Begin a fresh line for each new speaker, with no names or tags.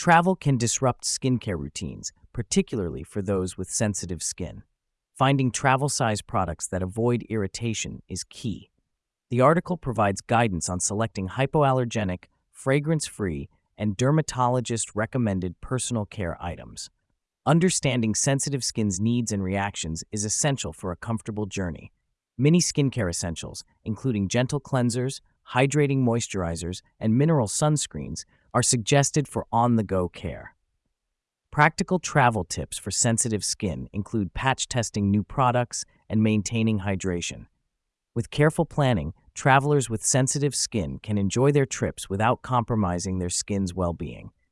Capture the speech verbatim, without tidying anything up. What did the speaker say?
Travel can disrupt skincare routines, particularly for those with sensitive skin. Finding travel-size products that avoid irritation is key. The article provides guidance on selecting hypoallergenic, fragrance-free, and dermatologist-recommended personal care items. Understanding sensitive skin's needs and reactions is essential for a comfortable journey. Many skincare essentials, including gentle cleansers, hydrating moisturizers, and mineral sunscreens, are suggested for on-the-go care. Practical travel tips for sensitive skin include patch testing new products and maintaining hydration. With careful planning, travelers with sensitive skin can enjoy their trips without compromising their skin's well-being.